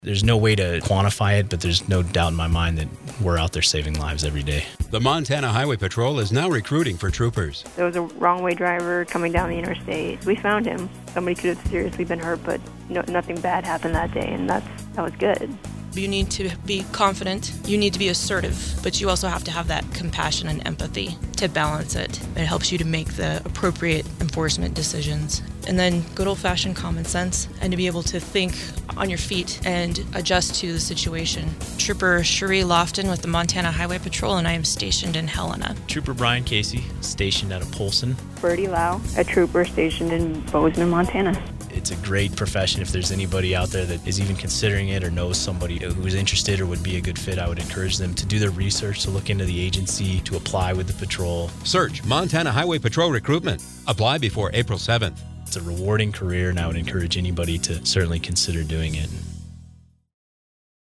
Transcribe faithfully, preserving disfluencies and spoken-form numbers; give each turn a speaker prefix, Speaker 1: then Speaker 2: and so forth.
Speaker 1: There's no way to quantify it, but there's no doubt in my mind that we're out there saving lives every day.
Speaker 2: The Montana Highway Patrol is now recruiting for troopers.
Speaker 3: There was a wrong-way driver coming down the interstate. We found him. Somebody could have seriously been hurt, but no, nothing bad happened that day, and that's that was good.
Speaker 4: You need to be confident, you need to be assertive, but you also have to have that compassion and empathy to balance it. It helps you to make the appropriate enforcement decisions. And then good old-fashioned common sense, and to be able to think on your feet and adjust to the situation. Trooper Cherie Lofton with the Montana Highway Patrol, and I am stationed in Helena.
Speaker 1: Trooper Brian Casey, stationed out of Polson.
Speaker 3: Birdie Lau, a trooper stationed in Bozeman, Montana.
Speaker 1: It's a great profession. If there's anybody out there that is even considering it or knows somebody who's interested or would be a good fit, I would encourage them to do their research, to look into the agency, to apply with the patrol.
Speaker 2: Search Montana Highway Patrol Recruitment. Apply before April seventh.
Speaker 1: It's a rewarding career, and I would encourage anybody to certainly consider doing it.